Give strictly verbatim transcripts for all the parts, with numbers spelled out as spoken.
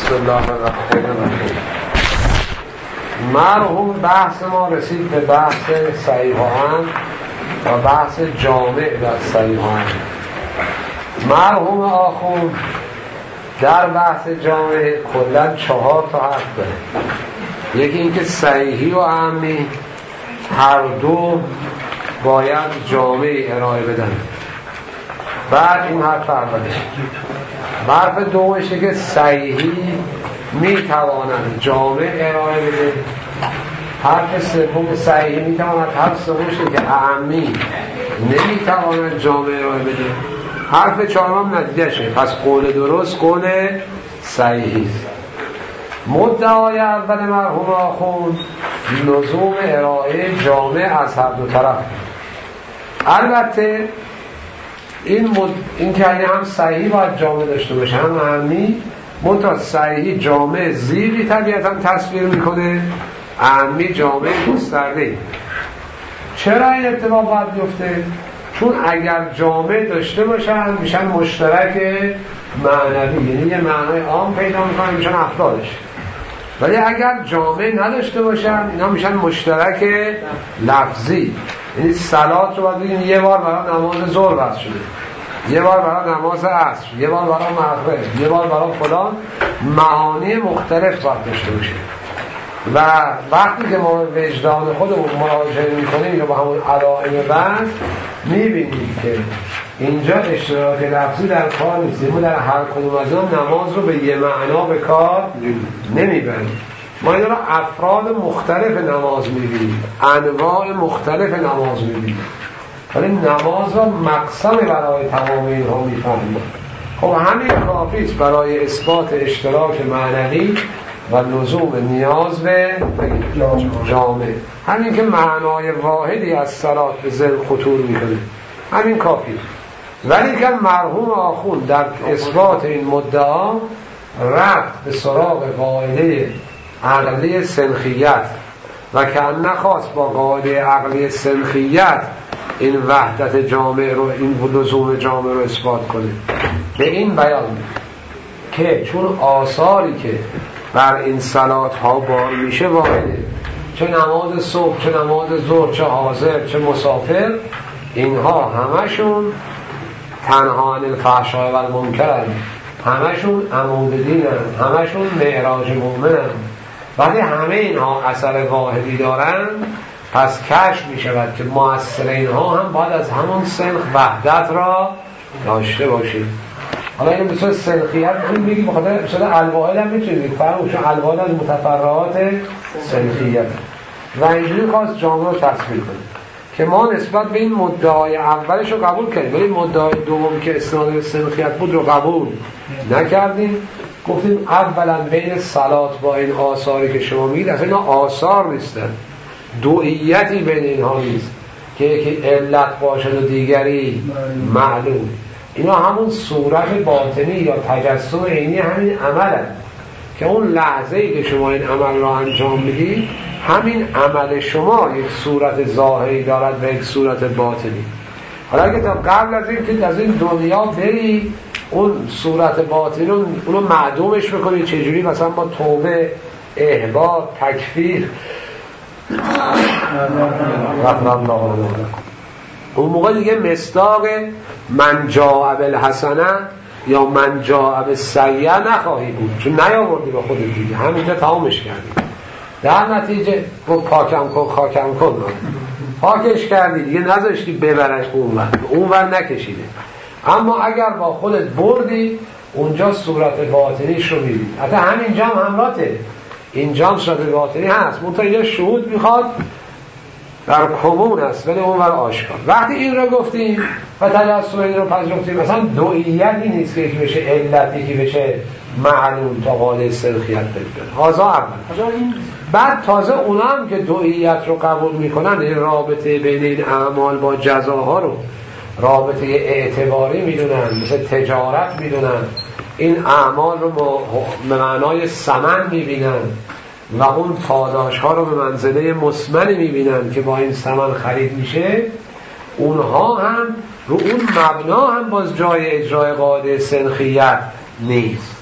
بسم الله الرحمن الرحیم. مرحوم بحث ما رسید به بحث صحیحان و بحث جامع در صحیحان. مرحوم آخوند در بحث جامع کلاً چهار تا حرف داره. یکی اینکه صحیحی و عامی هر دو باید جامع ارائه بدن. بعد این حرف اوله. حرف دومشه که صحیحی میتواند جامع ارائه بده. حرف سوم صحیحی میتواند، حرف سومشه که عامی نمیتواند جامع ارائه بده. حرف چهارم نتیجهشه. پس قول درست قول صحیحی است. مدعای اول مرحوم آخوند لزوم ارائه جامع از هر دو طرف. البته این, مد... این که هم صحیحی باید جامع داشته باشه هم عامی، منتها صحیحی جامع زیری طبیعتا تصویر میکنه، عامی جامع گسترده. چرا این اتفاق باید بیفته؟ چون اگر جامع داشته باشن میشن مشترک معنوی، یعنی یه معنای عام پیدا میکنن، میشن افرادش. ولی اگر جامع نداشته باشن اینا میشن مشترک لفظی. یعنی صلات رو باید بگیم یه بار برای نماز ظهر وضع شده، یه بار برای نماز عصر، یه بار برای مغرب، یه بار برای فلان، معانی مختلف باید داشته باشه. و وقتی که ما وجدان خودمون مراجعه میکنیم یا با همون علائم بحث میبینیم که اینجا اشتراک لفظی در کار نیست. ما در هر کدوم از اون نماز رو به یه معنا به کار نمیبریم. ما این رو افراد مختلف نماز میبینیم، انواع مختلف نماز میبینیم، ولی نماز رو مقسم برای تمام اینها میفهمیم. خب همین کافیست برای اثبات اشتراک معنوی و لزوم نیاز به جامع. همین که معنای واحدی از صلات به ذهن خطور میکنه، همین کافی. ولی که مرحوم آخوند در اثبات این مدعا رفت به سراغ قاعده عقلی سنخیت و که نخواست با قاعده عقلی سنخیت این وحدت جامع رو، این لزوم جامع رو اثبات کنه. به این بیان که چون آثاری که بر این صلات ها بار میشه واحده، چه نماز صبح، چه نماز ظهر، چه حاضر، چه مسافر، اینها همشون تنها عن الفحشاء و المنکر، همشون عمود دینن، همشون معراج مومنن. ولی همه اینها اثر واحدی دارن، پس کشف می شود که مؤثر اینها هم باید از همون سنخ وحدت را داشته باشید. حالا این بسیار سنخیت میتونید بگید بخاطر بسیار الواحد هم میتونید بگید فرمون، چون الواحد از متفرعات سنخیت و اینجوری خواست جامعه رو تصویر کنید که ما نسبت به این مدعای اولش رو قبول کردیم، ولی مدعای دوم که اسناد به سنخیت بود رو قبول نکردیم. گفتیم اولا بین صلات با این آثاری که شما میگید اصلا اینا آثار نیستن، دوئیتی بین اینها نیست که یکی علت باشد و دیگری معلوم. اینا همون صورت باطنی یا تجسم عینی همین عملن که اون لحظه‌ای که شما این عمل را انجام میدید همین عمل شما یک صورت ظاهری دارد و یک صورت باطنی. حالا اگه تا قبل از این که از این دنیا بری اون صورت باطنی رو اونو معدومش بکنی، چجوری مثلا با توبه، احباط، تکفیر اون موقع دیگه مصداق من جاء بالحسنه یا من جاء بالسیئه نخواهی بود، چون نیاوردی با خودت دیگه، همینجا تمامش کردی. در نتیجه گفت پاکم کن خاکم کن، پاکش کردی دیگه، نذاشتی ببرش اونور اونور نکشیده. اما اگر با خودت بردی اونجا صورت باطنیش رو میبینی. حتی همینجا هم همراته، اینجا هم صورت باطنی هست، منتها اینجا شهود میخواد در کمون است ولی اونور آشکار. وقتی این رو گفتیم و تجسم این رو پذیرفتیم، مثلا دوئیتی نیست که یکی بشه علت یکی بشه معلوم تا قاعده سنخیت بگیرن. هازا اول. بعد تازه اونا هم که دوئیت رو قبول میکنن، این رابطه بین این اعمال با جزاها رو رابطه اعتباری میدونن، مثل تجارت میدونن، این اعمال رو به معنای ثمن میبینن و اون پاداش ها رو به منزله مثمن میبینن که با این ثمن خرید میشه. اونها هم رو اون مبنا هم باز جای اجرای قاعده سنخیت نیست.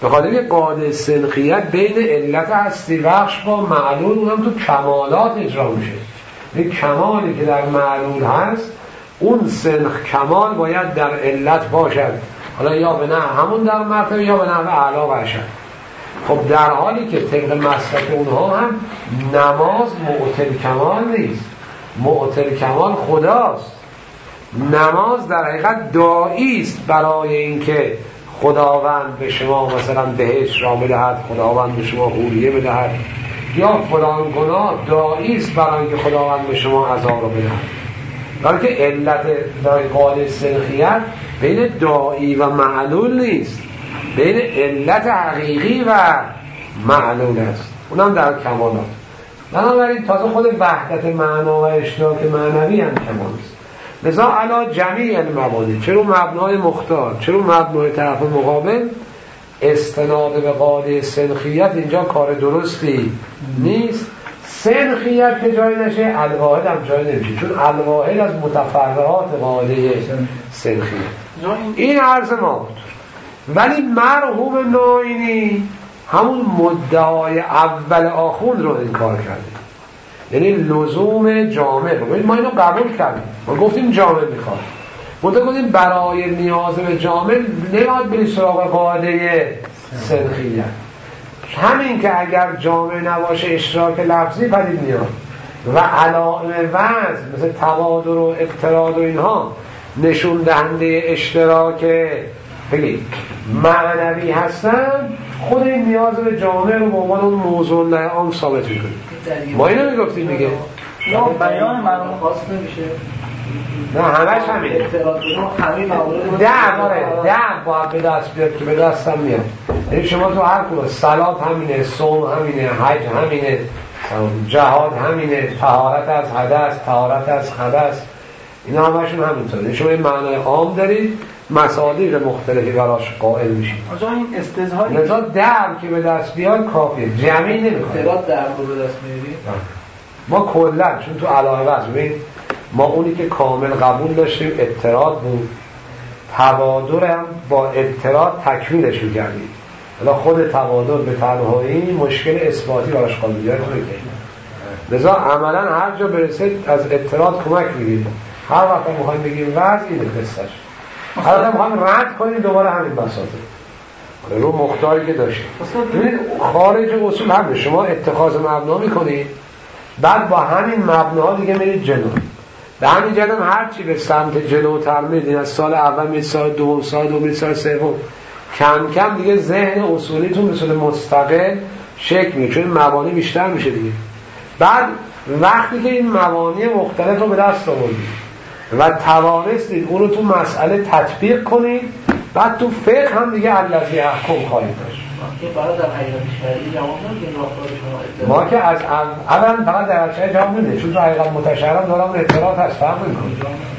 به خاطر قاعده سنخیت بین علت هستی بخش با معلول اونم تو کمالات اجرا میشه. این کمالی که در معلول هست اون سنخ کمال باید در علت باشد، حالا یا به نه همون در مرتبه یا به نه اعلا باشد. خب در حالی که طبق مسلک اونها هم نماز معتل کمال نیست، معتل کمال خداست. نماز در حقیقت داعی است برای اینکه خداوند به شما مثلا بهشت را بدهد، خداوند به شما حوریه بدهد، یا فلان گناه داعی است برای اینکه خداوند به شما عذاب را بدهد. برای که علت در قاعده سنخیت بین داعی و معلول نیست، بین علت حقیقی و معلول است، اونم در کمالات. بنابراین تازه خود وحدت معنا و اشتراک معنوی هم کمال است. لذا علا جمیع المبانی، چه رو مبنای مختار چه رو مبنای طرف مقابل، استناد به قاعده سنخیت اینجا کار درستی نیست. سنخیت که جای نشه، الواحد هم جای نمیشه، چون الواحد از متفرعات قاعده سنخیت. این عرض ما بود. ولی مرحوم ناینی همون مدعای اول آخوند رو انکار کرده، یعنی لزوم جامع رو. ما اینو قبول کردیم، ما گفتیم جامع میخواد، منتها گفتیم برای نیاز به جامع نباید بری سراغ قاعده سنخیت. همین که اگر جامع نباشه اشتراک لفظی پدید میاد و علائم وزن مثل توادر و اقتراد و اینها نشون دهنده اشتراک بگید معنوی هستن، خود این نیاز به جامع رو به عنوان اون موضوع لعام ثابت میکنه. ما اینو میگفتیم دیگه، یا بیان معلوم خاص نمیشه، نه همش همینه، ده باره ده باید به دست بیاد که به دست هم میاد. یعنی شما تو هر کنه صلات همینه، صوم همینه، حج همینه، جهاد همینه، طهارت از حدث، طهارت از خبث، اینا همشون همینطوره. شما این معنای عام دارید، مصادیق مختلفی براش قائل میشید. آجا این استظهاری لذا درم که به دست بیاد کافیه، جمعی نمیخواد. اعتراض درم رو به دست میارید؟ ما کلا چون تو علایه وز ببین ما اونی که کامل قبول داشتیم اعتراض بود، توادر هم با اعتراض تکمیلش میکردیم. حالا خود توادر به تنهایی مشکل اثباتی براش قابلیت نمیکنه. لذا عملا هر جا برسید از اعتراض کمک میگیریم. هر وقت میخوایم بگیم وضع اینه قصهش، هر وقت میخوایم رد کنیم دوباره همین بساطه رو مختاری که داشتیم. ببینید خارج اصول هم شما اتخاذ مبنا میکنید، بعد با همین مبناها دیگه میرید جلو. به همین جهت هر چی به سمت جلوتر میرید، از سال اول میرید سال دوم، سال دوم میرید سال سوم، کم کم دیگه ذهن اصولیتون به صورت مستقل شکل میگیره، چون مبانی بیشتر میشه دیگه. بعد وقتی که این مبانی مختلف رو به دست آوردید و توانستید اون رو تو مسئله تطبیق کنید، بعد تو فقه هم دیگه الذی احکم خواهید داشت. برای در حقیقت شرعی جواب نمیدین راهکار شما؟ ما که از اول فقط در شرع جواب نمیدیم، چون تو حقیقت متشرع دارم اعتراض هست، فرق میکنه.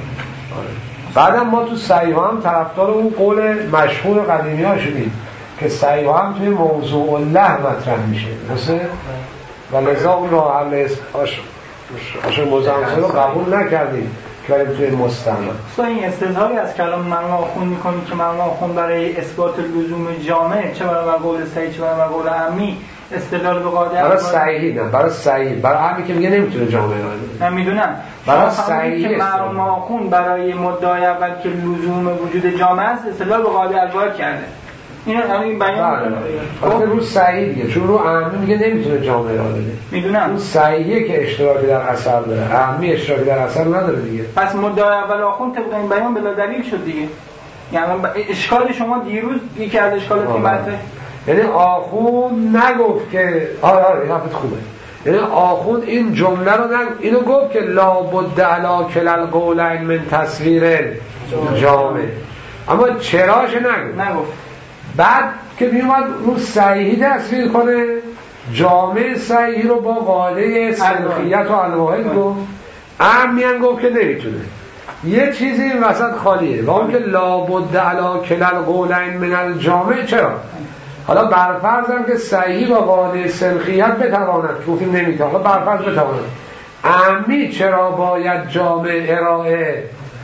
بعدم ما تو صحیح هم طرفدار اون قول مشهور قدیمی ها شدیم که صحیح هم توی موضوع الله مطرح میشه، درسته؟ و لذا اون راه حل آشر مزمزه رو قبول نکردیم که بریم توی مستعمل. این استظهاری از کلام معنا خون میکنیم که معنا خون برای اثبات لزوم جامع، چه برای قول صحیح چه برای قول عمی، استدلال به قاعده برای صحیح نه، برای صحیح، برای عمی که میگه نمیتونه جامع را نه میدونم، برای صحیح که معنا خون برای مدعای اول که لزوم وجود جامع است استدلال به قاعده الواحد کرده. اینو همین بیان میکنه. رو صحیح دیگه، چون رو عمی میگه نمیتونه جامع را بده. میدونم. اون صحیحه که اشتراکی در اثر داره، عمی اشتراکی در اثر نداره دیگه. پس مدعای اول آخون طبق این بیان بلا دلیل شد دیگه. یعنی اشکال شما دیروز یکی از اشکالات این بحثه، یعنی آخون نگفت که آره آره حرفت خوبه، یعنی آخون این جمله رو نگفت، اینو گفت که لا بد علی کل القولین من تصویر جامع، اما چراش نگفت. نگفت. بعد که میومد رو صحیحی تصویر کنه، جامع صحیحی رو با قاعده سنخیت و الواحد گفت، عمیان گفت که نمیتونه. یه چیزی این وسط خالیه و اون که لا بد علی کل القولین من الجامع. چرا؟ حالا برفرضم که صحیحی با قاعده سنخیت بتواند، گفتیم نمیتونه، حالا برفرض بتواند، عمی چرا باید جامع ارائه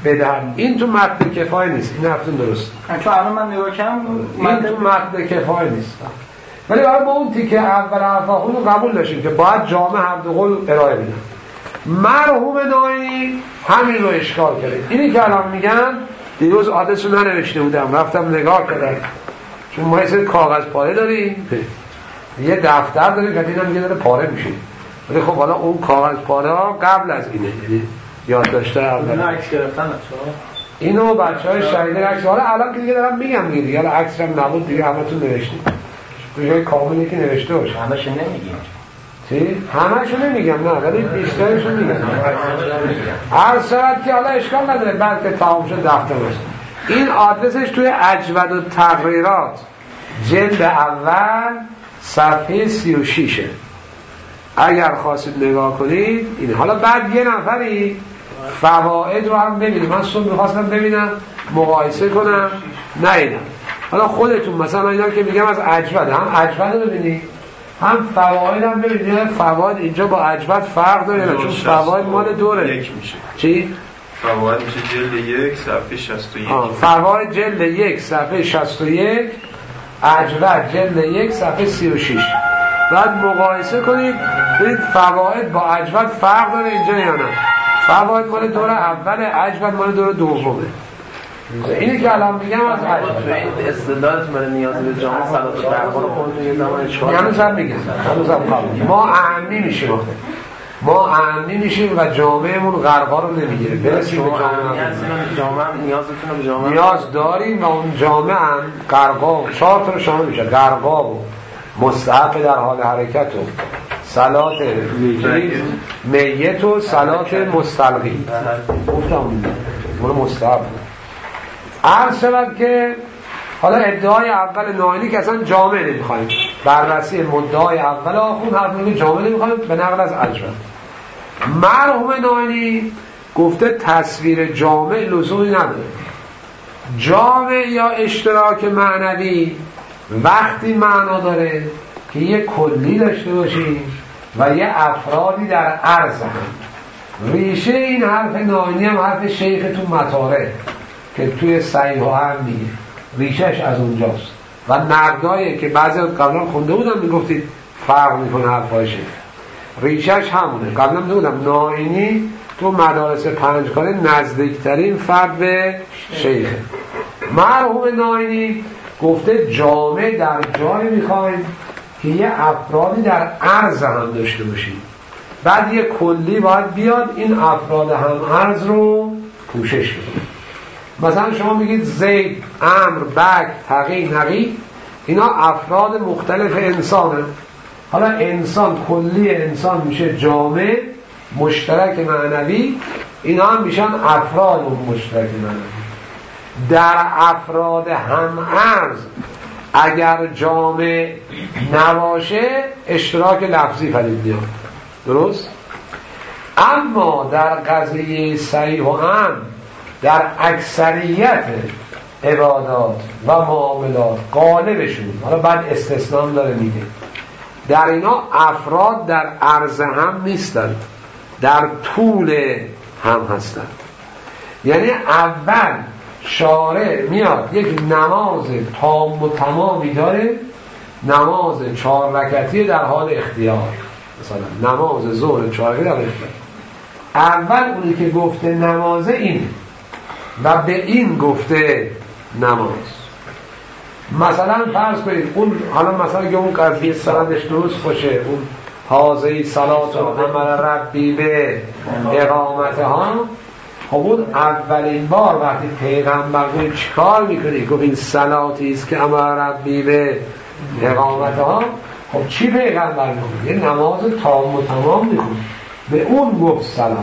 بدهم. این تو متن کفایه نیست، این حرفتون درست، چون الان من نگاه کردم این تو متن کفایه نیست. ولی برای ما اون تیکه اول حرفاخون رو قبول داشتیم که باید جامع هر دو قول ارائه بدن. مرحوم ناینی همین رو اشکال کرده. اینی که الان میگن دیروز آدرس رو ننوشته بودم، رفتم نگاه کردم، چون ما یه سری کاغذ پاره داریم، یه دفتر داریم که دیدم یه داره پاره میشه، ولی خب حالا اون کاغذ پاره ها قبل از اینه، یعنی یاد داشته اول اینو عکس گرفتن اینو بچهای شهیده عکس. حالا الان که دیگه دارم میگم دیگه دیگه حالا عکس هم نبود دیگه، همتون نوشتید تو جای کاملی که نوشته باشه. همش نمیگیم چی؟ همشو نمیگم، نه ولی بیشترشو میگم. هر صورت که حالا اشکال نداره، بلکه تمام شد دفتر باشه. این آدرسش توی اجود و تقریرات جلد اول صفحه سی و شیشه، اگر خواستید نگاه کنید این. حالا بعد یه نفری فواید رو هم ببینید، من صبح میخواستم ببینم مقایسه کنم نیدم. حالا خودتون مثلا اینا که میگم از اجود، هم اجود رو ببینید هم فواید هم ببینید. فواید اینجا با اجود فرق داره نه، چون فواید مال دوره یک میشه. چی؟ فواید میشه جلد یک صفحه شصت و یک. فواید جلد یک صفحه شصت و یک، اجود جلد یک صفحه سی و شش. بعد مقایسه کنید ببینید فواید با اجود فرق داره اینجا یا نه. فواید مال دور اول، اجود مال دور دومه. اینی که الان میگم از اجود استدلالتون برای نیاز به جامعه صلات و برقا رو خودتون یه زمان اشکال هنوزم میگم هنوزم قبول. ما اهمی میشیم ما اهمی میشیم و جامعهمون غرقا رو نمیگیره. برسیم به جامعه جامعه نیازتون به جامعه نیاز داریم و اون جامعه هم غرقا چهار تا رو شامل میشه: غرقا و مستحق در حال حرکت و صلات میت و صلات مستلقی. گفتم مال مستحق. عرض شود که حالا ادعای اول ناینی که اصلا جامع نمیخوایم، بررسی مدعای اول آخون حرف میگه جامع نمیخوایم به نقل از اجود. مرحوم ناینی گفته تصویر جامع لزومی نداره. جامع یا اشتراک معنوی وقتی معنا داره که یه کلی داشته باشیم و یه افرادی در عرض هم. ریشه این حرف ناینی هم حرف شیخ تو مطاره که توی صحیح هم میگه، ریشهش از اونجاست و نقدایی که بعضی قبلا خونده بودم میگفتید فرق میکنه حرفای شیخ، ریشهش همونه. قبلا میگفتم ناینی تو مدارس پنجگانه نزدیکترین فرد به شیخه. مرحوم ناینی گفته جامع در جایی میخوایم که یه افرادی در عرض هم داشته باشیم، بعد یه کلی باید بیاد این افراد هم عرض رو پوشش بده. مثلا شما میگید زید، عمرو، بکر، تقی، نقی، اینا افراد مختلف انسانه. حالا انسان، کلی انسان میشه جامع مشترک معنوی، اینا هم میشن افراد مشترک معنوی. در افراد هم عرض اگر جامع نباشه اشتراک لفظی پدید میاد، درست؟ اما در قضیه صحیح و هم در اکثریت عبادات و معاملات غالبشون، حالا بعد استثناء داره میگه، در اینا افراد در عرض هم نیستند، در طول هم هستند. یعنی اول شارع میاد یک نماز تام و تمامی داره، نماز چهار رکعتی در حال اختیار، مثلا نماز ظهر چهار رکعتی در حال اختیار. اول اونی که گفته نمازه این و به این گفته نماز. مثلا فرض کنید اون حالا مثلا که اون قضیه سندش درست باشه، اون حاضی صلات و امر ربی به اقامتها، خب اون اولین بار وقتی پیغمبر گفت چیکار میکنی؟ گفت این صلاتی است که امر ربی به اقامتها. خب چی پیغمبر میکنه؟ یه نماز تام و تمام میکنه، به اون گفت صلات.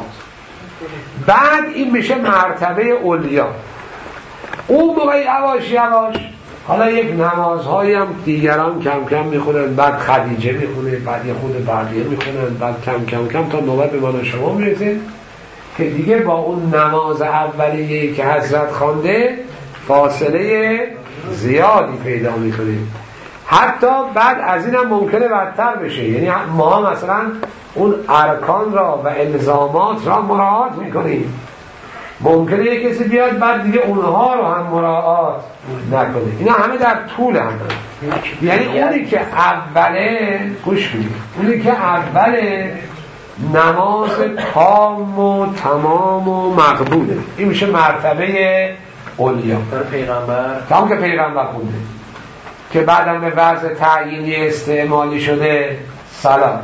بعد این میشه مرتبه اولیا. اون موقع یواش یواش حالا یک نمازهایی هم دیگران کم کم میخونن، بعد خدیجه میخونه، بعد یه خود بقیه میخونن، بعد کم کم کم تا نوبت به من شما میرسه که دیگه با اون نماز اولیه که حضرت خوانده فاصله زیادی پیدا میکنیم. حتی بعد از این هم ممکنه بدتر بشه، یعنی ما مثلا اون ارکان را و الزامات را مراعات میکنیم، ممکنه یک کسی بیاد بعد دیگه اونها رو هم مراعات نکنه. اینا همه در طول هم هست. یعنی اونی که اوله گوش کنید، اونی که اوله نماز تام و تمام و مقبوله، این میشه مرتبه علیا در پیغمبر تمام که پیغمبر خونده که بعدم به وضع تعیینی استعمالی شده صلات.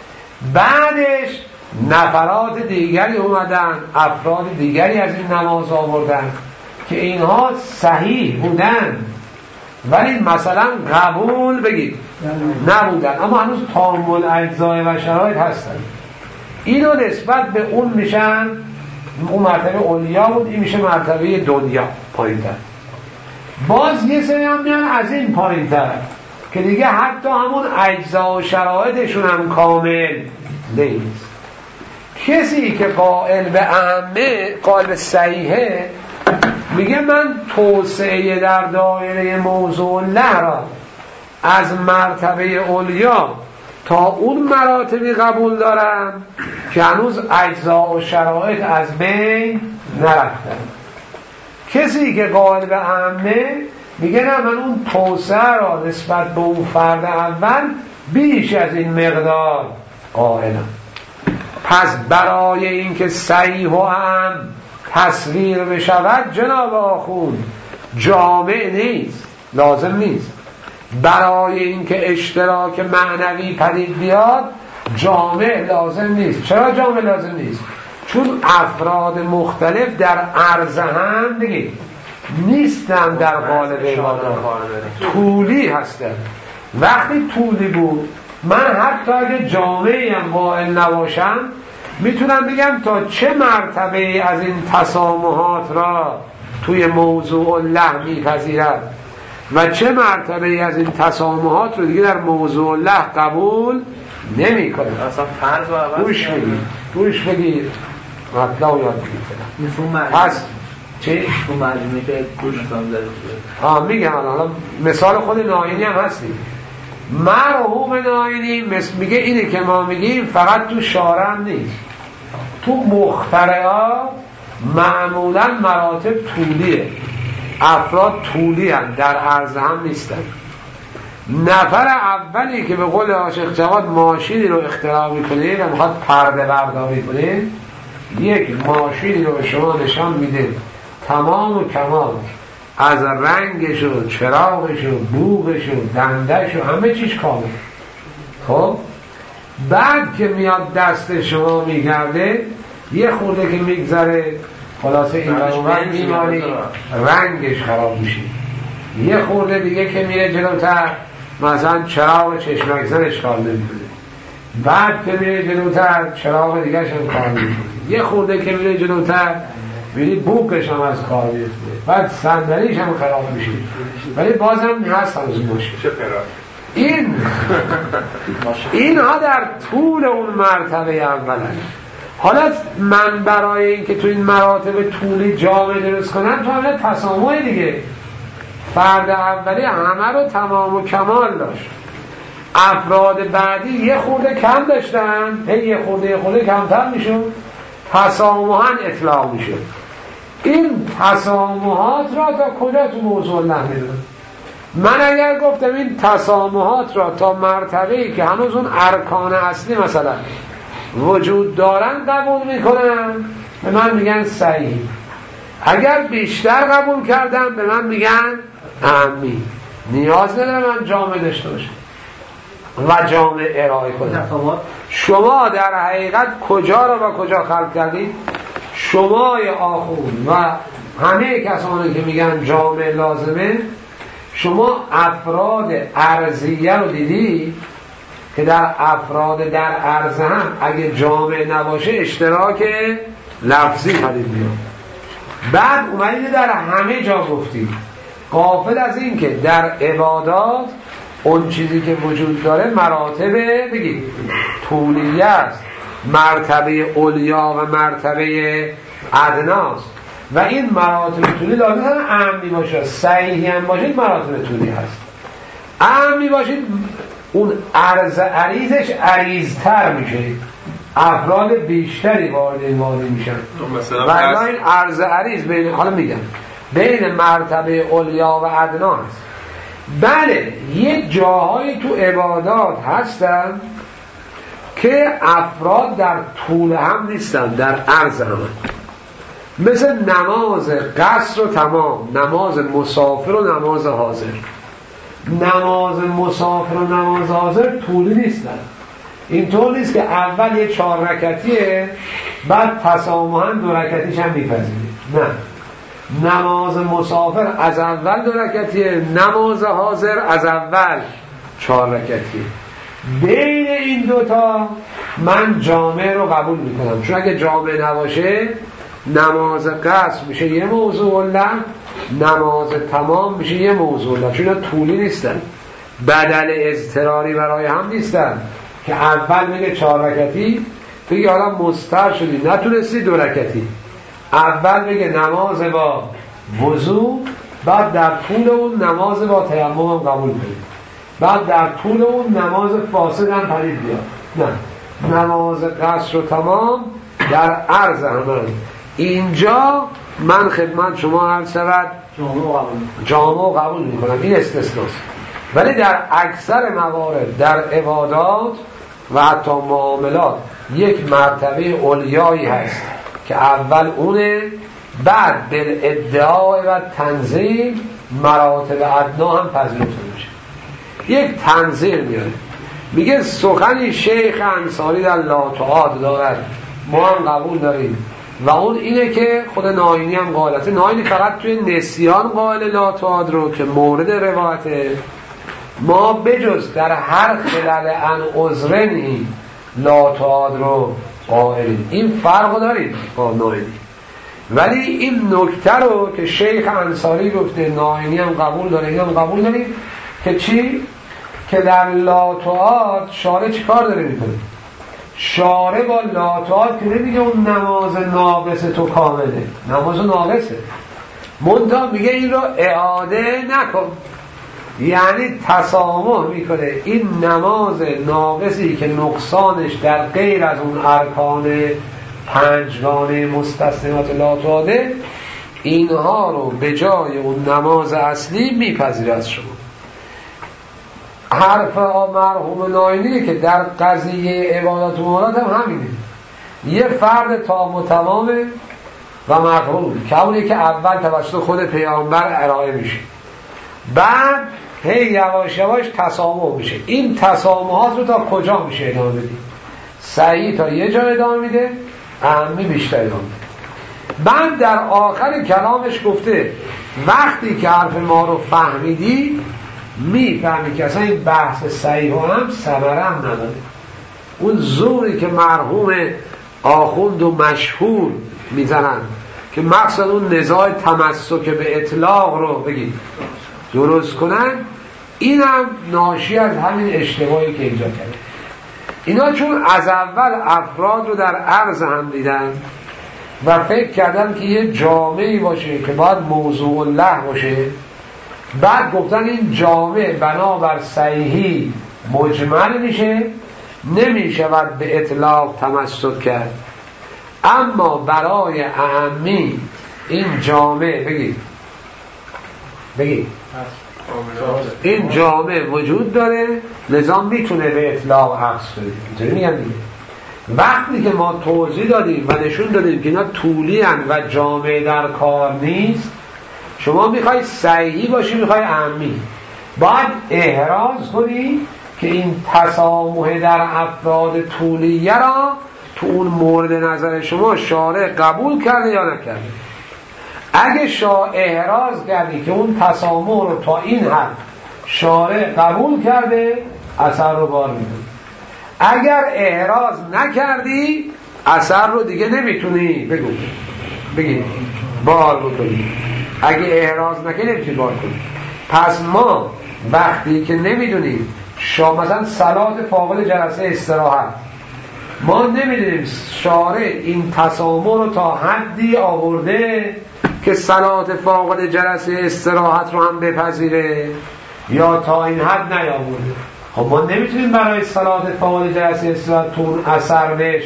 بعدش نفرات دیگری اومدن، افراد دیگری از این نماز آوردن که اینها صحیح بودن ولی مثلا قبول بگید نبودن، اما هنوز تام الاجزای و شرایط هستن. اینو نسبت به اون میشن، اون مرتبه علیا بود، این میشه مرتبه دنیا پایین‌تر. باز یه سری هم میان از این پایین‌تر که دیگه حتی همون اجزا و شرایطشون هم کامل نیست. کسی که قائل به اهمه، قائل به صحیحه، میگه من توسعه در دایره موضوع الله را از مرتبه علیا تا اون مراتبی قبول دارم که هنوز اجزا و شرایط از بین نرفتن. کسی که قائل به اهمه میگه نه، من اون توسعه را نسبت به اون فرد اول بیش از این مقدار قائلم. پس برای اینکه صحیح و هم تصویر بشود جناب آخوند جامع نیست، لازم نیست. برای اینکه اشتراک معنوی پدید بیاد جامع لازم نیست. چرا جامع لازم نیست؟ چون افراد مختلف در عرض هم دیگه نیستن، در قالب عبادات طولی هستن. وقتی طولی بود من حتی اگه جامعی هم قائل نباشم میتونم بگم تا چه مرتبه از این تسامحات را توی موضوع الله میپذیرد و چه مرتبه از این تسامحات رو دیگه در موضوع الله قبول نمی کنه. اصلا فرض و عوض گوش بگیر گوش بگیر مطلب یاد بگیر. پس چی؟ تو مجموعی که گوش کنم داره ها میگم الان مثال خود ناینی هم هستی. مرحوم ناینی مثل میگه اینه که ما میگیم فقط تو شارع هم نیست، تو مخترعات معمولا مراتب طولیه، افراد طولی هم در عرض هم نیستن. نفر اولی که به قول عاشق جواد ماشینی رو اختراع میکنه و میخواد پرده برداری کنه، یک ماشینی رو به شما نشان میده تمام و کمال، از رنگش و چراغش و بوغش و دندش و همه چیز کامل. خب بعد که میاد دست شما میگرده یه خورده که میگذره خلاصه این برون میمانی رنگش خراب میشه، یه خورده دیگه که میره جلوتر مثلا چراغ چشمک زنش کار نمیکنه، بعد که میره جلوتر چراغ دیگه هم کار نمیکنه، یه خورده که میره جلوتر میری بوکش هم از کار میفته، بعد صندلیش هم خراب میشه، ولی بازم هست از مشکل. این اینها در طول اون مرتبه اولن. حالا من برای اینکه تو این مراتب طولی جامع درست کنم تو همه تسامح دیگه، فرد اولی همه رو تمام و کمال داشت، افراد بعدی یه خورده کم داشتن، هی یه خورده یه خورده کمتر میشون، تسامحاً اطلاق میشه. این تسامحات را تا کجا تو موضوع نمیدون؟ من اگر گفتم این تسامحات را تا مرتبه‌ای که هنوز اون ارکان اصلی مثلا وجود دارن قبول میکنن، به من میگن صحیح. اگر بیشتر قبول کردن به من میگن اهمی. نیاز نداره من جامع داشته باشم و جامع ارائه کنم. شما در حقیقت کجا را با کجا خلق کردید؟ شمای آخون و همه کسانی که میگن جامع لازمه، شما افراد ارضیه رو دیدی که در افراد در عرض هم اگه جامع نباشه اشتراک لفظی پدید میاد. بعد اومدید در همه جا گفتید، غافل از این که در عبادات اون چیزی که وجود داره مراتب بگید طولیه است، مرتبه علیا و مرتبه ادناست و این مراتب طولی لازم داره اهمی باشه. صحیحی هم باشید مراتب طولی هست، اهمی باشید اون عرض عریضش عریضتر میشه، افراد بیشتری وارد این وادی میشن و الا این عرض عریض بین، حالا میگم بین مرتبه علیا و ادنا هست. بله یک جاهایی تو عبادات هستن که افراد در طول هم نیستن، در عرض هم، مثل نماز قصر و تمام، نماز مسافر و نماز حاضر. نماز مسافر و نماز حاضر طولی نیستن. اینطور نیست که اول یه چهار رکعتیه بعد تسامحاً دو رکعتیش هم میپذیرید، نه، نماز مسافر از اول دو رکعتیه، نماز حاضر از اول چهار رکعتیه. بین این دوتا من جامع رو قبول میکنم، چون اگه جامع نباشه نماز قصر میشه یه موضوع لح، نماز تمام میشه یه موضوع لح، چون اینا طولی نیستن، بدل اضطراری برای هم نیستن که اول میگه چهار رکعتی بگی حالا مضطر شدی نتونستی دو رکعتی، اول بگه نماز با وضو، بعد در طول اون نماز با تیمم هم قبول کنی، بعد در طول اون نماز فاسد هم پدید بیاد. نه، نماز قصر و تمام در عرض همه. اینجا من خدمت شما عرض شود جامع قبول میکنم، این استثناست. ولی در اکثر موارد در عبادات و حتی معاملات یک مرتبه علیایی هست که اول اونه، بعد بالادعا و تنزیل مراتب ادنا هم پذیرفته میشه. یک تنزیل میاره، میگه سخنی شیخ انصاری در لاتعاد دارد، ما هم قبول داریم، و اون اینه که خود ناینی هم قائلته. ناینی فقط توی نسیان قائل لاتعاد رو که مورد روایته، ما بجز در هر خلال ان عذرنی لاتعاد رو قائلیم. این فرق داریم با ناینی. ولی این نکته رو که شیخ انصاری گفته ناینی هم قبول داره، این هم قبول داریم که چی؟ که در لاتعاد شارع چی کار داره میکنه؟ شارع با لاتعاد که نمیگه اون نماز ناقص تو کامله، نماز ناقصه، منتها میگه این رو اعاده نکن، یعنی تسامح میکنه این نماز ناقصی که نقصانش در غیر از اون ارکان پنجگانه مستثنیات لاتعاده، اینها رو به جای اون نماز اصلی میپذیره از شما. حرف مرحوم ناینی که در قضیه عبادات و معاملات هم همینه، یه فرد تام و تمامه و مقرون که اونی که اول توسط خود پیامبر ارائه میشه، بعد هی یواش یواش تسامح میشه. این تسامحات رو تا کجا میشه ادامه بدیم؟ صحیح تا یه جا ادامه میده، اهمی بیشتر ادامه میده. بعد در آخر کلامش گفته وقتی که حرف ما رو فهمیدی میفهمی که اصلا این بحث صحیح هم ثمره هم نداره. اون زوری که مرحوم آخوند و مشهور میزنن که مقصد اون نزاع تمسک به اطلاق رو بگید درست کنن، اینم ناشی از همین اشتباهی که اینجا کرده. اینا چون از اول افراد رو در عرض هم دیدن و فکر کردن که یه جامعی باشه که باید موضوع الله باشه، بعد گفتن این جامع بنابر صحیحی مجمل میشه، نمیشود به اطلاق تمسک کرد. اما برای اهمی این جامع بگید بگید این جامع وجود داره، لذا میتونه به اطلاق عکس کنه. اینطوری میگن دیگه. وقتی که ما توضیح دادیم و نشون دادیم که اینا طولی هن و جامع در کار نیست، شما میخوای صحیحی باشی، میخوای اهمی، باید احراز کنی که این تسامح در افراد طولیه را تو اون مورد نظر شما شارع قبول کرده یا نکرده. اگه شاه احراز کردی که اون تسامح رو تا این حد شارع قبول کرده، اثر رو بار میدونی. اگر احراز نکردی، اثر رو دیگه نمیتونی بگو بگی بار بکنی. اگه احراز نکنی نمیتونی بار کنی. پس ما وقتی که نمیدونیم شا مثلا صلات فاقد جلسه استراحت، ما نمیدونیم شارع این تسامح رو تا حدی آورده که صلات فاقد جلسه استراحت رو هم بپذیره یا تا این حد نیاورده. خب ما نمیتونیم برای صلات فاقد جلسه استراحت تو اون اثر بهش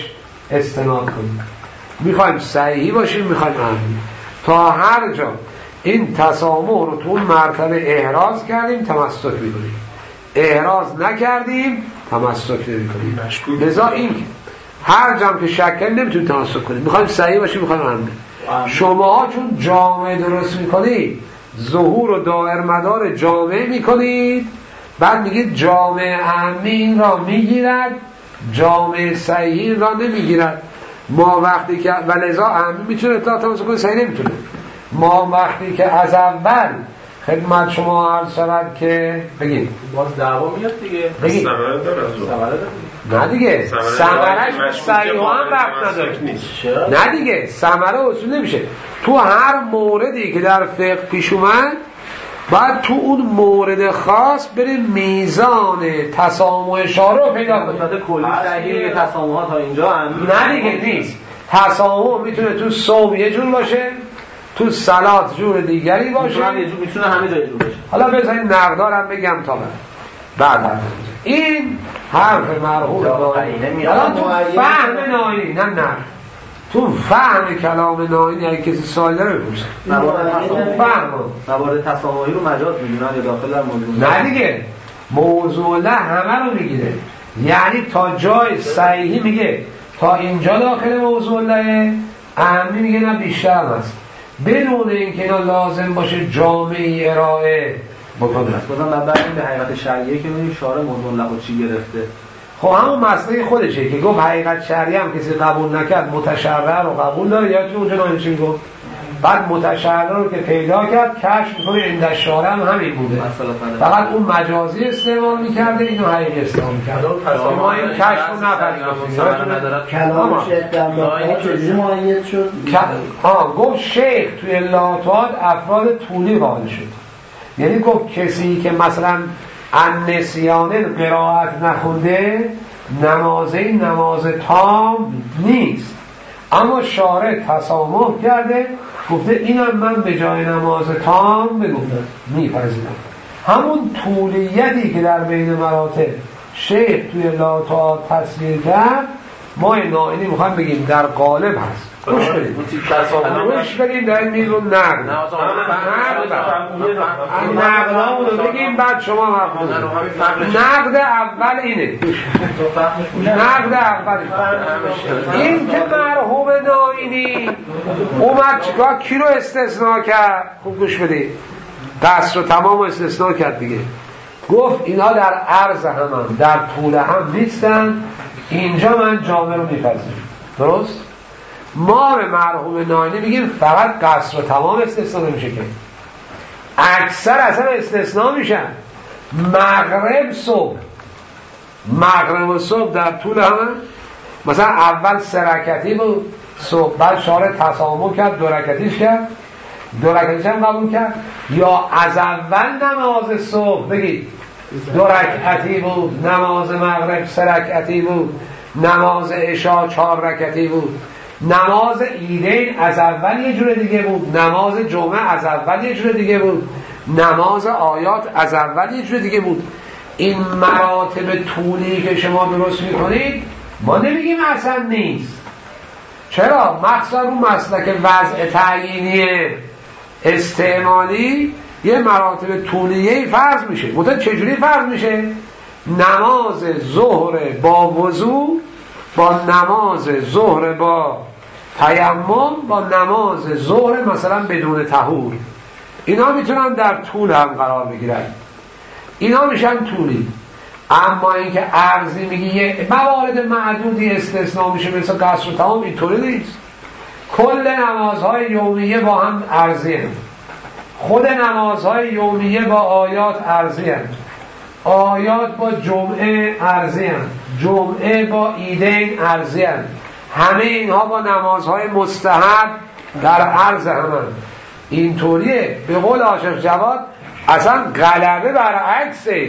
استناد کنیم. میخوایم صحیحی باشیم، میخوایم عملی. تا هر جا این تسامح رو تو اون مرتبه احراز کردیم تمسک میکنیم، احراز نکردیم تمسک نمیکنیم. لذا این هر جا که شک کنیم نمیتونیم تمسک کنیم، میخوایم صحیح باشیم، میخوایم عملی. شما چون جامعه درست میکنید ظهور و دائر مدار جامعه میکنید، بعد میگید جامعه عامی این را میگیرد، جامعه صحیح این را نمیگیرد. ما وقتی که ولذا عامی میتونه اطلاع تمسک کنه، صحیح نمیتونه. ما وقتی که از اول خدمت شما عرض شود که بگید باز دعوا میاد دیگه، بگید ثمره داره نه دیگه ثمرهش صحیح هم ربط نداره. نه دیگه ثمره اصول نمیشه. تو هر موردی که در فقه پیش اومد باید تو اون مورد خاص بره میزان تسامح شارع رو پیدا کنه. کلی صحیح تسامحات تا اینجا هم نه دیگه نیست. تسامح میتونه تو صوم یه جور باشه، تو صلات جور دیگری باشه، میتونه همه جای جور باشه. حالا بذارید نقدارم بگم تا بعد بعد این حرف مرحوم ناینی. حالا تو فهم ناینی نه نه تو فهم کلام ناینی اگه کسی سوال داره بپرسه. فهم موارد تسامحی رو مجاز میدونن یا داخل در موضوع؟ نه دیگه موضوع له همه رو میگیره. یعنی تا جای صحیحی میگه تا اینجا داخل موضوع له، اهمی میگه نه بیشتر هست، بدون اینکه اینا لازم باشه جامعی ارائه بکنه. بازم بعد بریم به حقیقت شرعیه که می‌بینیم شارع موضوع له چی گرفته. خب همون مسئله خودشه که گفت حقیقت شرعی هم کسی قبول نکرد متشرع رو قبول داره. یا تو اونجا نایل چی گفت؟ بعد متشرع رو که پیدا کرد کشف می‌کنه عند شارع هم همین بوده، فقط اون مجازی استعمال می‌کرده، اینو حقیقی استعمال می‌کرده. ما این کشف رو نپذیرفتیم. کلام شیخ در لاطات چجوری معید شد؟ ها گفت شیخ توی لاطات افراد طولی قائل شد. یعنی گفت کسی که مثلا النسیانه قرائت نخونده نمازه نماز تام نیست، اما شارع تسامح کرده گفته اینم من به جای نماز تام بگفتم میپذیرم. همون طولیتی که در بین مراتب شیخ توی لاطات تصویر کرد ما نائینی میخوایم بگیم در قالب هست. گوش بدید گوش بدید در میرون نقل نقل رو بگیم بعد شما مفهوم. نقد اول اینه، نقد اول این که مرحوم نائینی اومد چیکار کی رو استثناء کرد؟ خوب گوش بدید، قصر رو تمام استثناء کرد دیگه. گفت اینا در عرض هم, هم در طول هم نیستن، اینجا من جامعه رو میپذیرم. درست؟ ما به مرحوم نائینی میگیم فقط قصر و تمام استثناء نمیشه که اکثر اصلا استثناء میشن. مغرب صبح مغرب و صبح در طول هم مثلا اول سه رکعتی بود صبح، بعد شارع تسامح کرد دو رکعتیش کرد، دو رکعتیش هم قبول کرد. یا از اول نماز صبح بگید دو رکعتی بود، نماز مغرب سه رکعتی بود، نماز عشا چهار رکعتی بود، نماز عیدین از اول یه جور دیگه بود، نماز جمعه از اول یه جور دیگه بود، نماز آیات از اول یه جور دیگه بود. این مراتب طولی که شما درست میکنید ما نمیگیم اصلا نیست. چرا؟ مخصوصا اون مسلک وضع تعیینی استعمالی یه مراتب طولیه‌ای فرض میشه. مطمئن چجوری فرض میشه؟ نماز ظهر با وضو با نماز ظهر با تیمم با نماز ظهر مثلا بدون طهور، اینا میتونن در طول هم قرار بگیرن، اینا میشن طولی. اما اینکه عرضی میگی یه موارد معدودی استثناء میشه مثل قصر و تمام، اینطوری نیست. کل نمازهای یومیه با هم عرضی هست، خود نمازهای یومیه با آیات عرضی هست، آیات با جمعه عرضی هست، جمعه با عیدین عرضی هست، همه اینها با نمازهای مستحب در عرض همه. اینطوریه. به قول عاشق جواد اصلا غلبه برعکسه،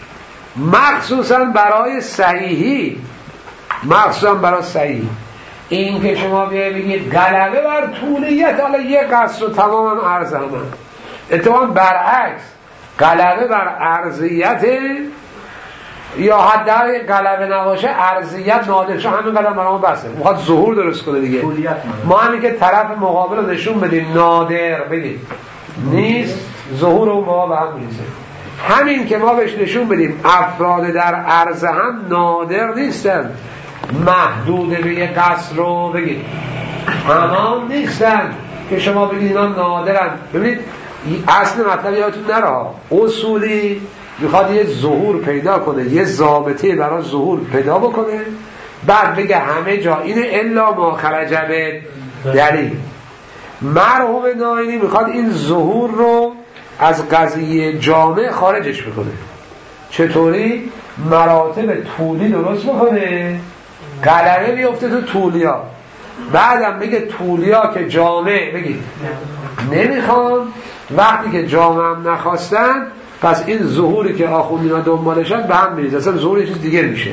مخصوصا برای صحیحی، مخصوصا برای صحیحی. این که شما بیایی بگید غلبه بر طولیت، حالا یه قصر و تمام هم عرض همه، اتفاقا برعکس غلبه بر عرضیت یا حداقل غلبه نباشه ارضیت نادر، چون همین قدم برامون بسه، میخواد ظهور درست کنه دیگه. ما همین که طرف مقابل رو نشون بدیم نادر بگیم نیست، ظهور اون با به هم میرسه. همین که ما بهش نشون بدیم افراد در عرض هم نادر نیستن، محدود به یه قصر رو بگید تمام نیستن که شما بگید اینا نادرن. ببینید اصل مطلب یادتون نره، اصولی میخواد یه ظهور پیدا کنه، یه ضابطه برای ظهور پیدا بکنه، بعد بگه همه جا اینه الا ما خرج به دلیل. مرحوم ناینی میخواد این ظهور رو از قضیه جامع خارجش بکنه. چطوری؟ مراتب طولی درست بکنه، غلبه بیفته تو طولیا، بعدم بگه طولیا که جامع بگید نمیخوان، وقتی که جامع هم نخواستن پس این ظهوری که آخوندینا دنبالشن به هم میریزه، اصلا ظهور یه چیز دیگه میشه.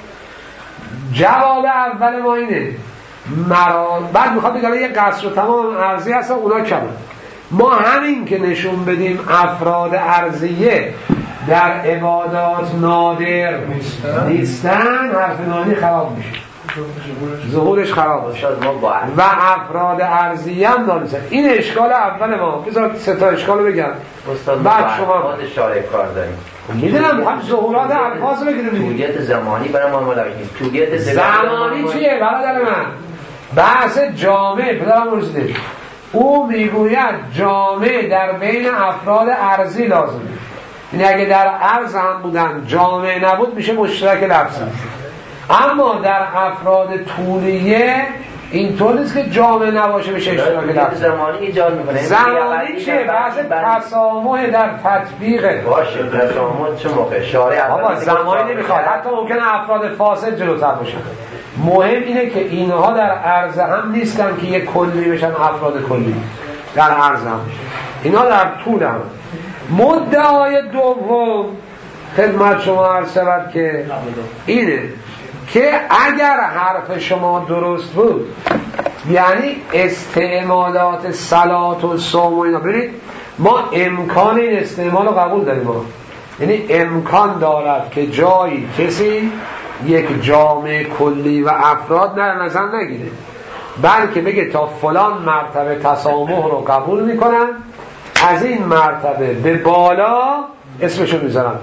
جواب اول ما اینه مرا... بعد میخواد بگه یه قصر و تمام ارضی هستن اونا کمه. ما همین که نشون بدیم افراد ارضیه در عبادات نادر نیستن، حرف نانی خراب میشه، ظهورش خراب میشه و افراد ارضیه هم نانیستن. این اشکال اول ما. بذار سه تا اشکال رو بگم بعد شما اشاره کار داریم. میدونم میخوام ظهورات الفاظ رو بگیرم. طولیت زمانی برای ما ملاک نیست. طولیت زمانی چیه برادر من؟ بحث جامع پدرم رسیده، او میگوید جامع در بین افراد ارضی لازمه، یعنی اگه در ارض هم بودن جامع نبود میشه مشترک لفظی. اما در افراد طولیه اینطور نیست که جامع نباشه بشه اشتراک لفظی. زمانی ایجاد میکنه. زمانی چیه؟ بحث تسامح در تطبیق. باشه تسامح چه موقع؟ شارع بابا زمانی نمیخواد، حتی ممکنه افراد فاسد جلوتر باشن. مهم اینه که اینها در عرض هم نیستن که یک کلی بشن افراد کلی در عرض هم، اینا در طول هم. مدعای دوم خدمت شما عرض شود که اینه که اگر حرف شما درست بود، یعنی استعمالات صلات و صوم و اینا، ببینید ما امکان این استعمال رو قبول داریم ما. یعنی امکان دارد که جایی کسی یک جامعه کلی و افراد در نظر نگیره، بلکه بگه تا فلان مرتبه تسامح رو قبول میکنن، از این مرتبه به بالا اسمشو میذارم.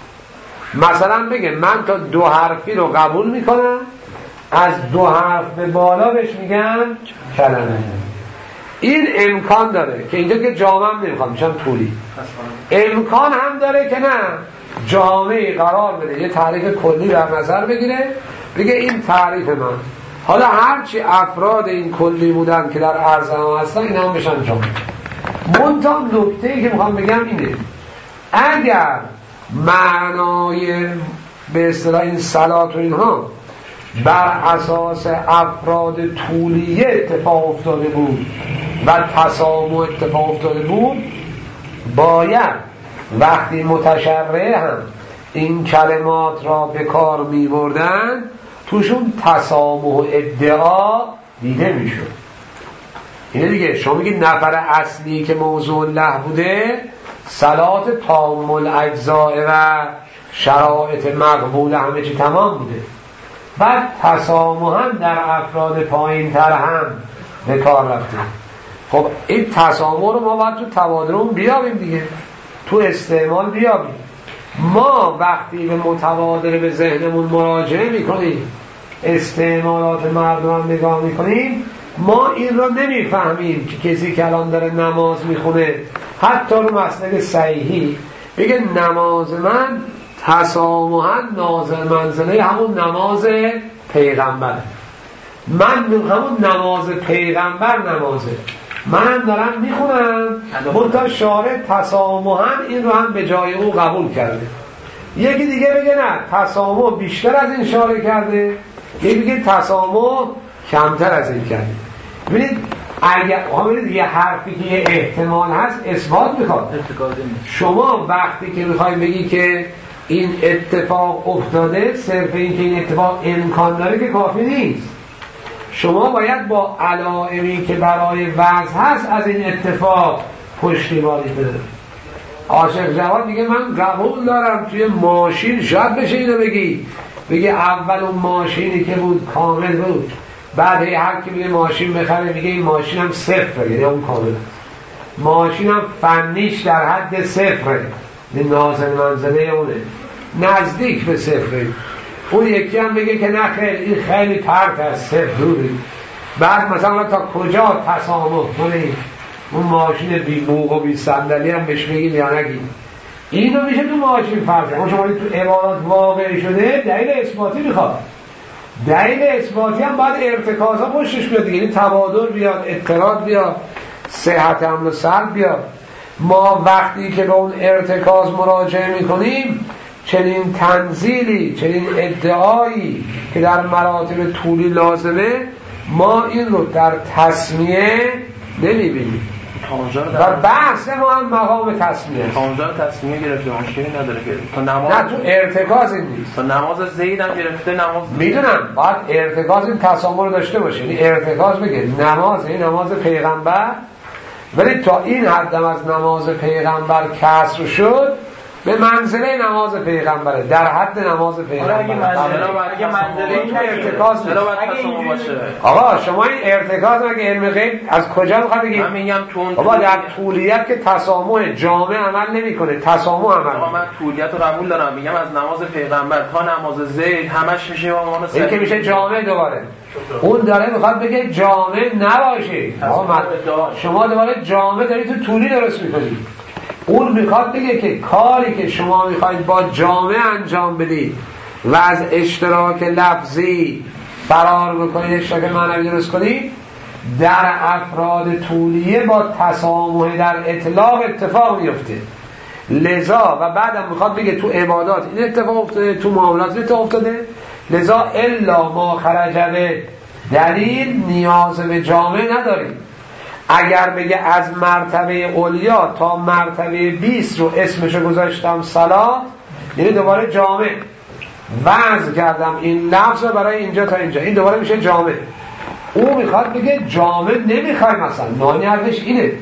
مثلا بگه من تا دو حرفی رو قبول میکنم، از دو حرف به بالا بهش میگم کلمه. این امکان داره که اینجا که جامعه هم نمیخوام میشم طولی، امکان هم داره که نه جامعه قرار بده یه تعریف کلی در نظر بگیره، بگه این تعریف من، حالا هرچی افراد این کلی بودن که در عرض هم هستن اینا هم بشن جامعه. منتها نکته‌ای که میخوام بگم اینه، اگر معنای به اصطلاح این صلات و اینها بر اساس افراد طولیه اتفاق افتاده بود و تسامح اتفاق افتاده بود، باید وقتی متشرع هم این کلمات را به کار می بردن توشون تسامح و ادعا دیده می شد. اینه دیگه. شما میگید نفر اصلی که موضوع له بوده صلات تام الاجزاء و شرایط مقبول همه چی تمام بوده، بعد تسامح هم در افراد پایین تر هم به کار رفته. خب این تسامح رو ما باید تو تبادرون بیابیم دیگه، تو استعمال بیابیم. ما وقتی به متبادر به ذهنمون مراجعه میکنیم، استعمالات مردم هم نگاه میکنیم، ما این رو نمیفهمیم که کسی که الان داره نماز میخونه حتی رو مسند صحیحی بگه نماز من تسامحاً نازل منزله همون نماز پیغمبر، من همون نماز پیغمبر نمازه من دارم میخونم، منتها شارع تسامحاً این رو هم به جای او قبول کرده. یکی دیگه بگه نه تسامح بیشتر از این شارع کرده، یکی بگه تسامح کمتر از این کرده. ببینید اگر ببینید یه حرفی که یه احتمال هست اثبات میخواد. شما وقتی که میخوای بگی که این اتفاق افتاده، صرف این که این اتفاق امکان داره که کافی نیست، شما باید با علائمی که برای وضع هست از این اتفاق پشتیبانی بده. عاشق جواد میگه من قبول دارم توی ماشین شاید بشه اینو بگی بگه اول اون ماشینی که بود کامل بود، بعد هر کی میگه ماشین بخره میگه این ماشین هم صفره، یعنی اون کامل ماشین هم فنیش در حد صفره، نازل منزله اونه نزدیک به صفره. اون یکی هم بگه که نه خیلی این خیلی پرت از صفر دوری، بعد مثلا تا کجا تسامح کنی اون ماشین بی موق و بی صندلی هم بهش بگیم یا نگیم. اینو میشه تو ماشین فرض کنید. شما تو عبارات واقع شده دلیل اثباتی میخواد، دلیل اثباتی هم باید ارتکازها پشتش بیاد دیگه، یعنی تبادل بیاد، اضطراد بیاد، صحت حمل و سلب بیاد. ما وقتی که به اون ارتکاز مراجعه میکنیم چنین تنزیلی، چنین ادعایی که در مراتب طولی لازمه، ما این رو در تسمیه نمیبینیم و بحث ما هم مقام تسمیه است. اونجا تسمیه گرفته مشکلی نداره که تا نماز نه تو ارتکاز این نیست. تا نماز زید هم گرفته نماز میدونم باید ارتکاز این تسامح رو داشته باشه، یعنی ارتکاز بگه نماز این نماز پیغمبر، ولی تا این حدم از نماز پیغمبر کسر شد به منزله نماز پیغمبره، در حد نماز پیغمبره. اگه منزله این ارتکاز چرا باید تسامح باشه؟ آقا شما این ارتکاز مگه علم غیب از کجا میخواد بگید؟ من میگم تون آقا در طولیت که تسامح جامع عمل نمیکنه، تسامح عمل. آقا من طولیت رو قبول دارم، میگم از نماز پیغمبر تا نماز زید همش میشه امام این که میشه جامع دوباره. اون داره میخواد بگه جامع نباشه. آقا شما دوباره جامع داری تو طولی درست میکنید. اون میخواد بگه که کاری که شما میخواید با جامع انجام بدید و از اشتراک لفظی فرار بکنید، اشتراک معنوی درست کنید، در افراد طولیه با تسامح در اطلاق اتفاق میفته. لذا و بعدم میخواد بگه تو عبادات این اتفاق افتاده، تو معاملات این اتفاق افتاده، لذا الا ما خرج به دلیل نیاز به جامع نداریم. اگر بگه از مرتبه علیا تا مرتبه بیست رو اسمشو گذاشتم صلات، یعنی دوباره جامع وضع کردم این لفظ رو برای اینجا تا اینجا، این دوباره میشه جامع. او میخواد بگه جامع نمیخوای، مثلا معنی حرفش اینه.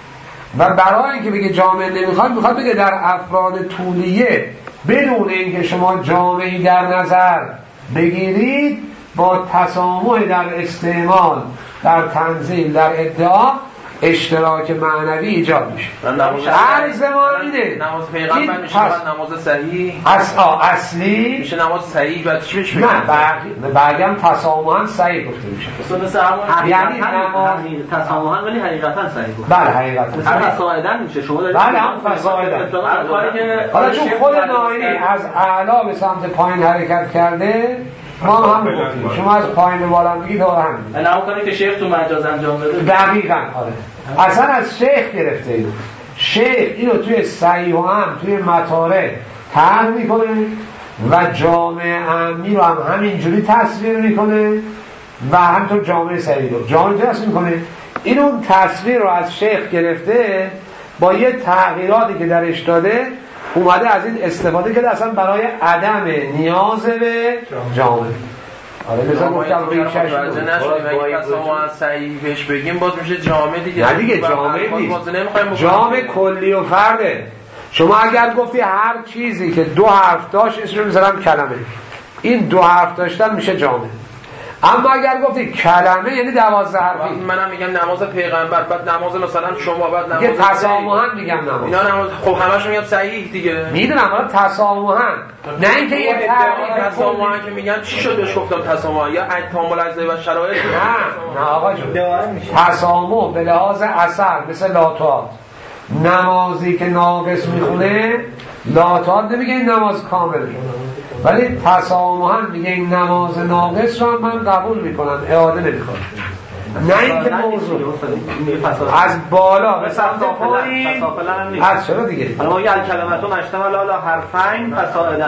و برای اینکه بگه جامع نمیخواد، میخواد بگه در افراد طولیه بدون اینکه شما جامعی در نظر بگیرید با تسامح در استعمال، در تنزیل، در ادعا اشتراک معنوی ایجاد میشه. عرض ما اینه نماز پیغمبر میشه بعد نماز صحیح اص... اصلی میشه نماز صحیح بعد چی بشه؟ نه بعدم تسامحاً صحیح گفته میشه. مثل همون یعنی نماز تسامحاً ولی حقیقتا صحیح گفته. بله حقیقتا هر فسایدن میشه. شما دارید بله هم فسایدن. حالا چون خود ناینی از اعلا به سمت پایین حرکت کرده، ما هم گفتیم شما از پایین بالا میگید و هم نه اون کاری که شیخ تو مجاز انجام بده دقیقاً آره. اصلا از شیخ گرفته اینو. شیخ اینو توی صحیح و هم توی مطارح طرح میکنه و جامع عامی رو هم همینجوری تصویر میکنه و همینطور جامع صحیح رو جامع تصویر میکنه. این اون تصویر رو از شیخ گرفته با یه تغییراتی که درش داده اومده از این استفاده کرده اصلا برای عدم نیاز به جامع. آره مثلا گفتم ریشش نشدیم اگه تسامح از صحیح بهش بگیم باز میشه جامع دیگه. نه دیگه جامع نیست، جامع کلی و فرده. شما اگر گفتی هر چیزی که دو حرف داشت اسمش رو میذارم کلمه، این دو حرف داشتن میشه جامع. اما اگر گفتی کلمه یعنی دوازده حرفی، منم میگم نماز پیغمبر بعد نماز مثلا شما بعد نماز دیگه تسامحاً میگم نماز اینا نماز خب همش میگم صحیح دیگه. میدونم حالا تسامحاً نه اینکه یه تعریف تسامحاً که میگن چی شد بهش گفتم تسامح یا تامل اجزای و شرایط. نه نه آقا جون تسامح به لحاظ اثر مثل لاتات، نمازی که ناقص میخونه لاتات نمیگه این نماز کامل، ولی تسامحاً میگه این نماز ناقص رو من قبول میکنم، اعاده نمیکنم. نه اینکه موضوع از بالا به سمت پایین از چرا دیگه حالا ما یه کلمتون اشتمال حالا حرفین فسائدن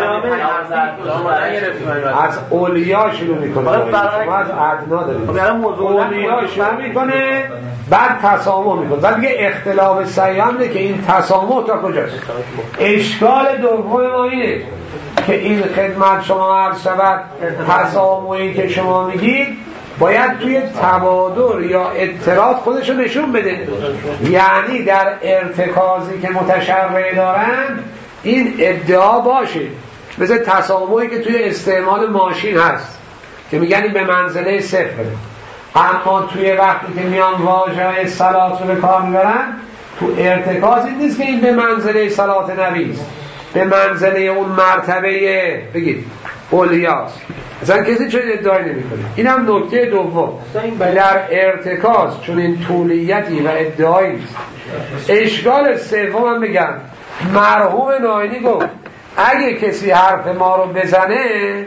از اولیا شروع میکنه، ما از ادنا داریم اولیا شروع میکنه بعد تسامح میکنه و میگه اختلاف سیانده که این تسامح تا کجاست. اشکال دوم ما اینه که این خدمت شما عرض شود تسامحی که شما میگید باید توی تبادر یا اضطراد خودشو نشون بده، یعنی در ارتکازی که متشرع دارن این ادعا باشه. مثل تسامحی که توی استعمال ماشین هست که میگن این به منزله صفره، اما توی وقتی که میان واژه صلات رو به کار میبرن تو ارتکازی نیست که این به منزله صلات نبی است، به منزله اون مرتبه بگید اولیاست. اصلا کسی چون ادعای نمیکنه. این هم نکته دوم در ارتکاز چون این طولیتی و ادعایی نیست. اشکال سوم هم بگم مرحوم ناینی گفت اگه کسی حرف ما رو بزنه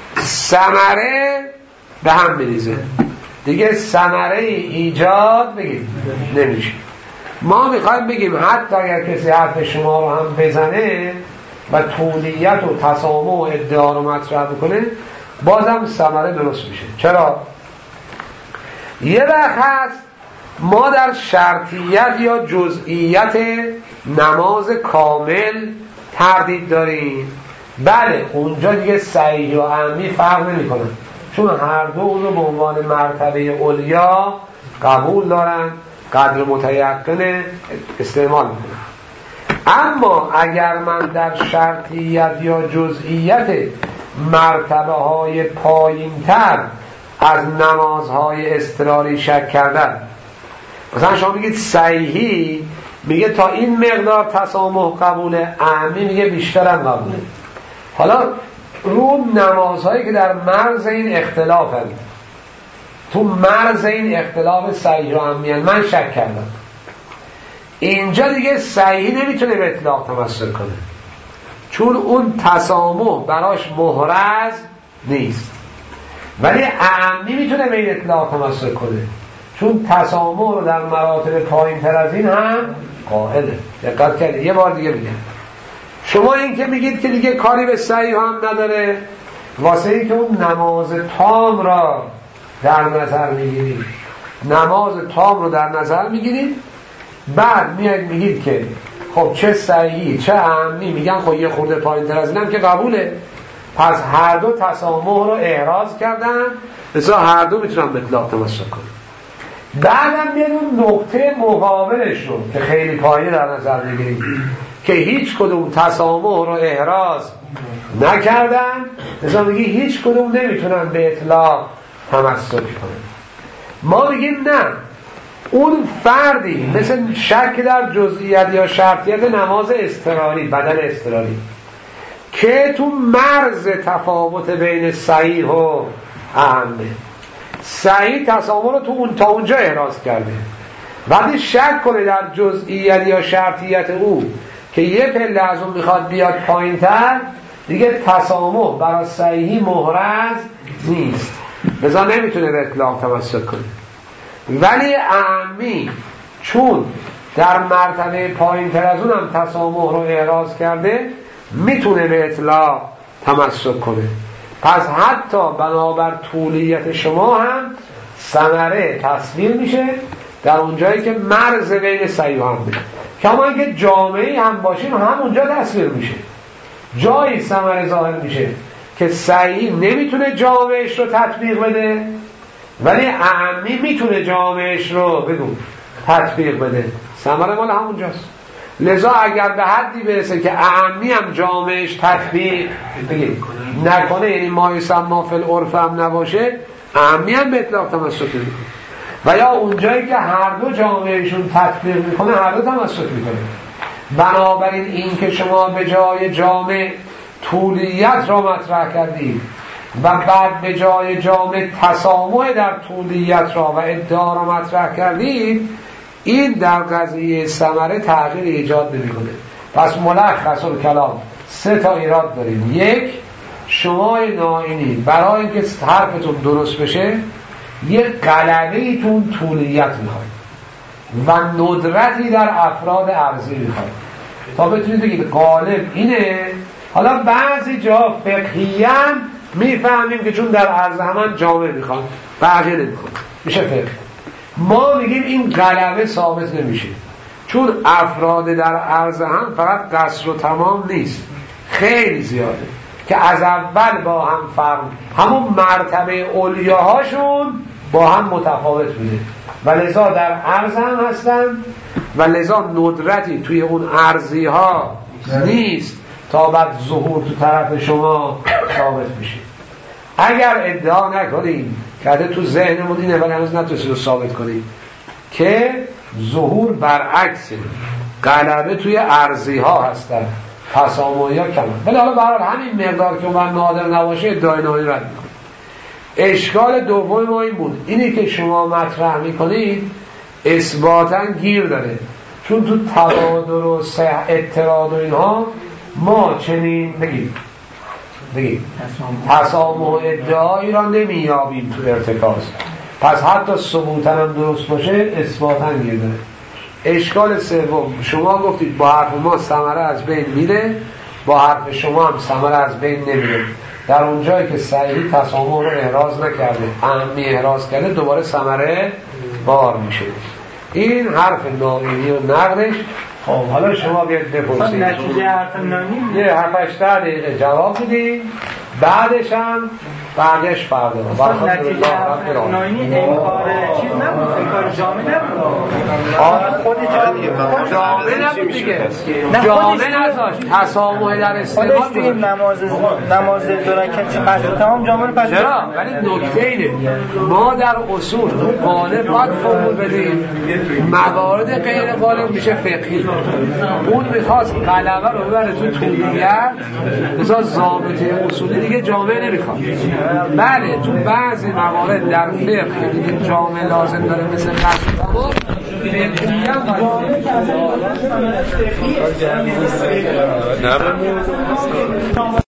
ثمره به هم میریزه، دیگه ثمره ایجاد بگید نمیشه. ما میخوایم بگیم حتی اگر کسی حرف شما رو هم بزنه و طولیت و تسامح و ادعا رو مطرح بکنه بازم ثمره درست میشه. چرا؟ یه وقت هست ما در شرطیت یا جزئیت نماز کامل تردید داریم، بله اونجا دیگه صحیح و عمی فرق نمی کنن، چون هر دو اون رو به عنوان مرتبه علیا قبول دارن، قدر متیقن استعمال میکنن. اما اگر من در شرطیت یا جزئیت مرتبه های پایین تر از نمازهای اضطراری شک کردن، مثلا شما میگید صحیحی میگه تا این مقدار تسامح قبوله، عمی میگه بیشترم قبوله. حالا رو نمازهایی که در مرز این اختلاف هست، تو مرز این اختلاف صحیح و عمی هست، من شک کردم، اینجا دیگه صحیح نمیتونه به اطلاق تمسک کنه چون اون تسامح براش محرز نیست، ولی عمی میتونه به این اطلاق تمسک کنه چون تسامح رو در مراتب پایین تر از این هم قائله. دقت کردید؟ یه بار دیگه میگم، شما این که میگید که دیگه کاری به صحیح هم نداره واسه این که اون نماز تام را در نظر میگیرید، نماز تام رو در نظر میگیرید، بعد میاد میگید که خب چه صحیحی چه عمی، میگن خب یه خورده پایین تر از اینم که قبوله، پس هر دو تسامح رو احراز کردن، مثلا هر دو میتونن به اطلاق تمسک کنن. بعدم میاد اون نقطه مقابلش رو که خیلی پایین در نظر بگیرید که هیچ کدوم تسامح رو احراز نکردن، مثلا میگی هیچ کدوم نمیتونن به اطلاق تمسک کنن. ما میگیم نه، اون فردی مثل شک در جزئیات یا شرطیت نماز اضطراری، بدل اضطراری که تو مرز تفاوت بین صحیح و عامه، صحیح تسامح رو تو اون تا اونجا احراز کرده، وقتی شک کنه در جزئیات یا شرطیت او که یه پله از اون میخواد بیاد پایین تر، دیگه تسامح برای صحیحی محرز نیست، لذا نمیتونه به اطلاق تمسک کنه. ولی عامی چون در مرتبه پایین تر از اونم تسامح رو احراز کرده میتونه به اطلاق تمسک کنه. پس حتی بنابر طولیت شما هم ثمره تصویر میشه در اونجایی که مرز بین صحیح هم میشه، کما اینکه جامعی هم باشیم هم اونجا تصویر میشه، جایی ثمره ظاهر میشه که صحیح نمیتونه جامعش رو تطبیق بده ولی عامی میتونه جامعش رو بگو تطبیق بده، ثمره مال همونجاست. لذا اگر به حدی برسه که عامی هم جامعش تطبیق بگید نکنه، یعنی ما یسمى فی العرف هم نباشه، عامی هم به اطلاق تمسک میکنه، و یا اونجایی که هر دو جامعهشون تطبیق میکنه هر دو تمسک میکنه. بنابراین این که شما به جای جامع طولیت را مطرح کردید و بعد به جای جامع تسامح در طولیت را و ادعا را مطرح کردید، این در قضیه ثمره تغییر ایجاد نمیکنه. پس ملخص الکلام سه تا ایراد داریم. یک، شما ناینی برای اینکه حرفتون درست بشه یک غلبه ایتون طولیت میخواید و ندرتی در افراد ارضی میخواید تا بتونید بگید غالب اینه. حالا بعضی جا فقهیاً میفهمیم که چون در عرض همان جامعه میخواد بقیه نمیخواد، میشه فقه. ما میگیم این غلبه ثابت نمیشه چون افراد در عرض هم فقط قصر و تمام نیست، خیلی زیاده که از اول با هم فرق، همون مرتبه اولیاهاشون با هم متفاوت بوده و لذا در عرض هم هستن و لذا ندرتی توی اون عرضی ها نیست تا بعد ظهور تو طرف شما ثابت بشه. اگر ادعا نکنیم که تو ذهنمون اینه ولی هنوز نتونستیم رو ثابت کنیم که ظهور برعکسه، غلبه توی عرضی ها هستن، تسامحی ها کمن، ولی حالا برای همین مقدار که من نادر نباشه ادعای نهایی رد میکنم. اشکال دوم ما این بود، اینی که شما مطرح میکنید اثباتا گیر داره، چون تو تبادر و اعتراض و اینها ما چنین بگیم بگیم تسامح و ادعایی را نمیابیم تو ارتکاز، پس حتی ثبوتا هم درست باشه اثباتا گیر داره. اشکال سوم، شما گفتید با حرف ما ثمره از بین میره، با حرف شما هم ثمره از بین نمیره. در اونجایی که صحیح تسامح رو احراز نکرده، اهمی احراز کرده، دوباره ثمره بار میشه. این حرف ناقلی و نقدش. خب حالا شما بیاید بپرسید. نتیجه حرف ناقلی یه هفت هشت دقیقه جواب بدید، بعدش هم بعدش فردا. اصلا نتیجه حرف ناقلی انکار چیز نبود، انکار جامع نبود. آره خود جامع نبود دیگه. جامع نذاشت. تسامح در استعمال خودش توی نماز نماز دو رکعت قصد تمام جامع رو پس چرا؟ ولی نکته اینه ما در اصول غالب باید فرمول بدیم، موارد غیر غالب میشه فقهی. اون میخواست غلبه رو ببره تو طولیت، مثلا ضابطه اصولی دیگه جامع نمیخواد. بله تو بعضی موارد در فقه که دیگه جامع لازم داره، مثل قصد تمام فقهی هم